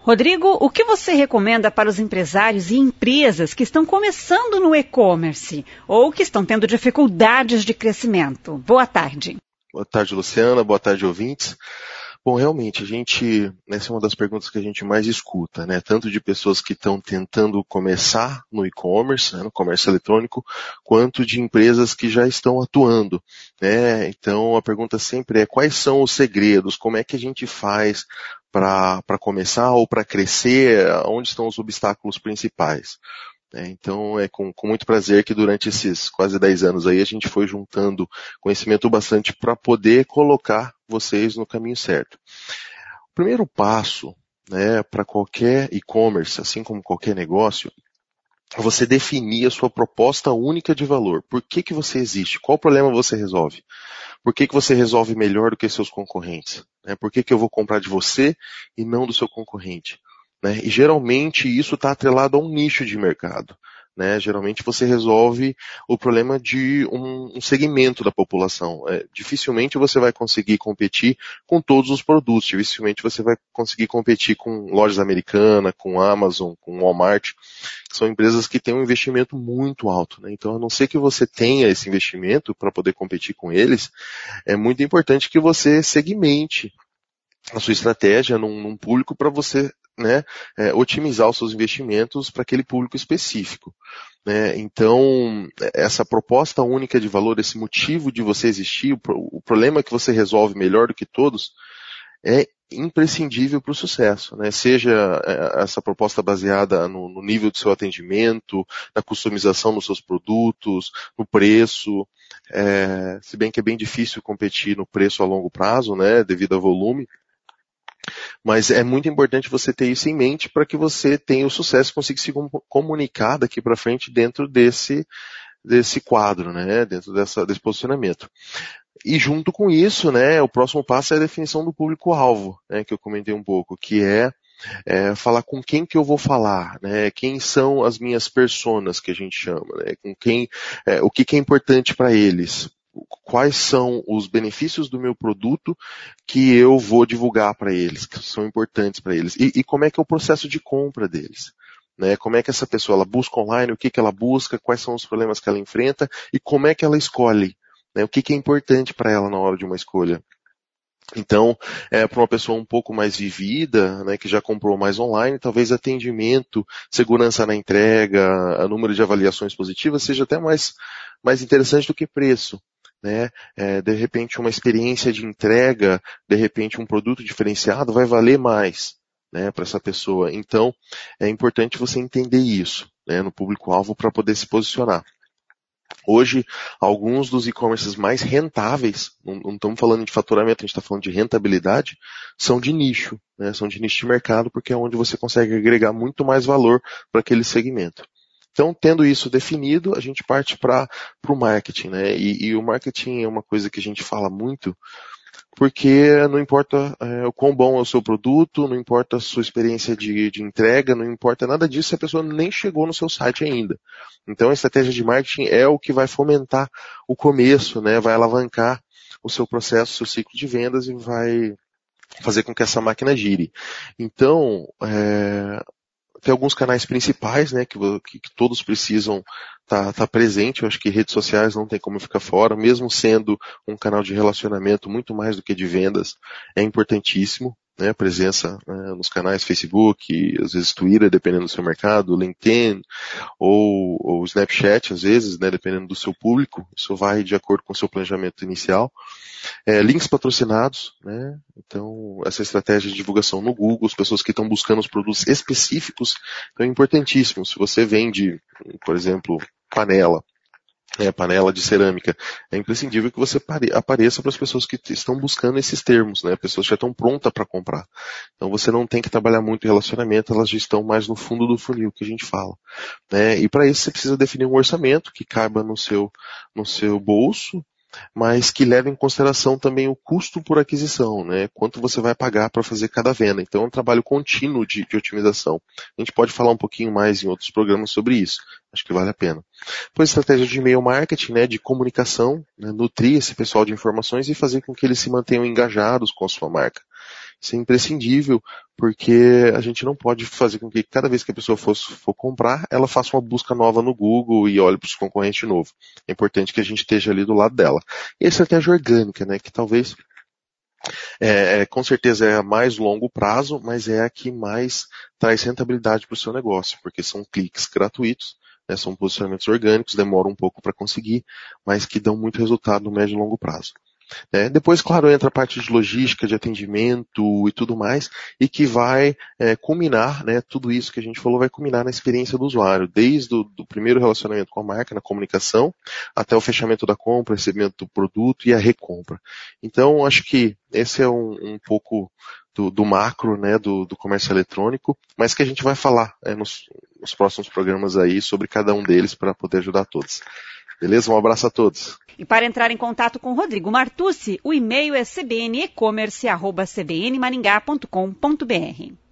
Rodrigo, o que você recomenda para os empresários e empresas que estão começando no e-commerce ou que estão tendo dificuldades de crescimento? Boa tarde. Boa tarde, Luciana. Boa tarde, ouvintes. Bom, realmente, essa é uma das perguntas que a gente mais escuta, né? Tanto de pessoas que estão tentando começar no e-commerce, né, no comércio eletrônico, quanto de empresas que já estão atuando, né? Então, a pergunta sempre é: quais são os segredos? Como é que a gente faz para começar ou para crescer? Onde estão os obstáculos principais? Então é com muito prazer que durante esses quase 10 anos aí a gente foi juntando conhecimento bastante para poder colocar vocês no caminho certo. O primeiro passo, né, para qualquer e-commerce, assim como qualquer negócio, é você definir a sua proposta única de valor. Por que você existe? Qual problema você resolve? Por que você resolve melhor do que seus concorrentes? Por que eu vou comprar de você e não do seu concorrente? E geralmente isso está atrelado a um nicho de mercado. Geralmente você resolve o problema de um segmento da população. Dificilmente você vai conseguir competir com todos os produtos. Dificilmente você vai conseguir competir com lojas americanas, com Amazon, com Walmart. São empresas que têm um investimento muito alto. Então, a não ser que você tenha esse investimento para poder competir com eles, é muito importante que você segmente a sua estratégia num público para você otimizar os seus investimentos para aquele público específico. Então, essa proposta única de valor, esse motivo de você existir, o problema que você resolve melhor do que todos, é imprescindível para o sucesso, Seja essa proposta baseada no nível do seu atendimento, na customização dos seus produtos, no preço, se bem que é bem difícil competir no preço a longo prazo, devido ao volume. Mas é muito importante você ter isso em mente para que você tenha o sucesso e consiga se comunicar daqui para frente dentro desse quadro, dentro desse posicionamento. E junto com isso, o próximo passo é a definição do público-alvo, que eu comentei um pouco, que é falar com quem que eu vou falar, quem são as minhas personas que a gente chama, com quem, o que é importante para eles. Quais são os benefícios do meu produto que eu vou divulgar para eles, que são importantes para eles. E como é que é o processo de compra deles. Como é que essa pessoa ela busca online, o que ela busca, quais são os problemas que ela enfrenta e como é que ela escolhe. O que é importante para ela na hora de uma escolha. Então, para uma pessoa um pouco mais vivida, que já comprou mais online, talvez atendimento, segurança na entrega, número de avaliações positivas seja até mais interessante do que preço. De repente uma experiência de entrega, de repente um produto diferenciado vai valer mais, para essa pessoa. Então, é importante você entender isso, no público-alvo para poder se posicionar. Hoje, alguns dos e-commerces mais rentáveis, não estamos falando de faturamento, a gente está falando de rentabilidade, são de nicho, são de nicho de mercado, porque é onde você consegue agregar muito mais valor para aquele segmento. Então, tendo isso definido, a gente parte para o marketing, E o marketing é uma coisa que a gente fala muito, porque não importa o quão bom é o seu produto, não importa a sua experiência de entrega, não importa nada disso se a pessoa nem chegou no seu site ainda. Então, a estratégia de marketing é o que vai fomentar o começo, vai alavancar o seu processo, o seu ciclo de vendas e vai fazer com que essa máquina gire. Então, tem alguns canais principais, que todos precisam tá presente. Eu acho que redes sociais não tem como ficar fora, mesmo sendo um canal de relacionamento muito mais do que de vendas, é importantíssimo. A presença nos canais Facebook, às vezes Twitter, dependendo do seu mercado, LinkedIn, ou Snapchat, às vezes, dependendo do seu público. Isso vai de acordo com o seu planejamento inicial. Links patrocinados, Então, essa estratégia de divulgação no Google, as pessoas que estão buscando os produtos específicos, então é importantíssimo. Se você vende, por exemplo, panela de cerâmica, é imprescindível que você apareça para as pessoas que estão buscando esses termos, Pessoas que já estão prontas para comprar. Então você não tem que trabalhar muito em relacionamento, elas já estão mais no fundo do funil que a gente fala. E para isso você precisa definir um orçamento que caiba no seu bolso, mas que leve em consideração também o custo por aquisição, Quanto você vai pagar para fazer cada venda. Então é um trabalho contínuo de otimização. A gente pode falar um pouquinho mais em outros programas sobre isso. Acho que vale a pena. Depois, estratégia de e-mail marketing, de comunicação, nutrir esse pessoal de informações e fazer com que eles se mantenham engajados com a sua marca. ser imprescindível, porque a gente não pode fazer com que cada vez que a pessoa for comprar, ela faça uma busca nova no Google e olhe para os concorrentes de novo. É importante que a gente esteja ali do lado dela. E a estratégia orgânica, né, que talvez com certeza é a mais longo prazo, mas é a que mais traz rentabilidade para o seu negócio, porque são cliques gratuitos, né, são posicionamentos orgânicos, demoram um pouco para conseguir, mas que dão muito resultado no médio e longo prazo. Depois, claro, entra a parte de logística, de atendimento e tudo mais, e que vai culminar, né, tudo isso que a gente falou vai culminar na experiência do usuário, desde o primeiro relacionamento com a marca, na comunicação, até o fechamento da compra, recebimento do produto e a recompra. Então, acho que esse é um pouco do macro, né, do comércio eletrônico, mas que a gente vai falar nos próximos programas aí sobre cada um deles para poder ajudar todos. Beleza? Um abraço a todos. E para entrar em contato com Rodrigo Martucci, o e-mail é cbnecommerce@cbnmaringá.com.br.